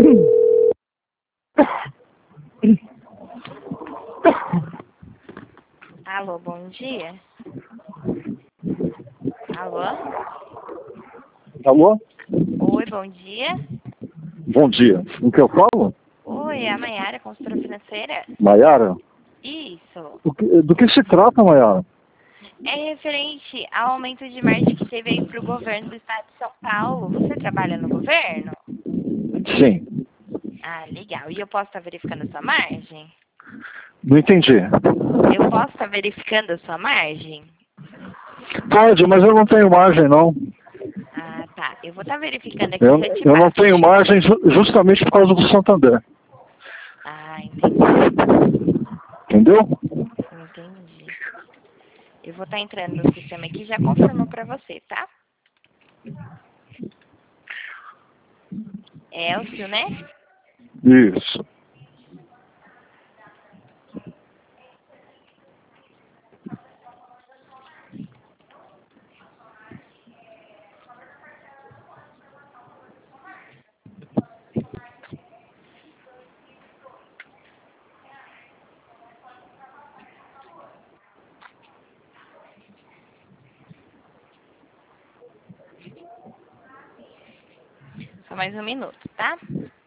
Alô, bom dia. Alô? Alô? Oi, bom dia. Bom dia. O que eu falo? Oi, é a Maiara, consultora financeira? Maiara? Isso. Do que se trata, Maiara? É referente ao aumento de margem que teve aí para o governo do estado de São Paulo. Você trabalha no governo? Sim. Ah, legal. E eu posso estar verificando a sua margem? Não entendi. Eu posso estar verificando a sua margem? Pode, mas eu não tenho margem, não. Ah, tá. Eu vou estar verificando aqui Eu, se eu te eu não passo. tenho margem justamente por causa do Santander. Ah, entendi. Entendeu? Entendi. Eu vou estar entrando no sistema aqui e já confirmo para você, tá? É Elcio, né? Isso. Só mais um minuto, tá?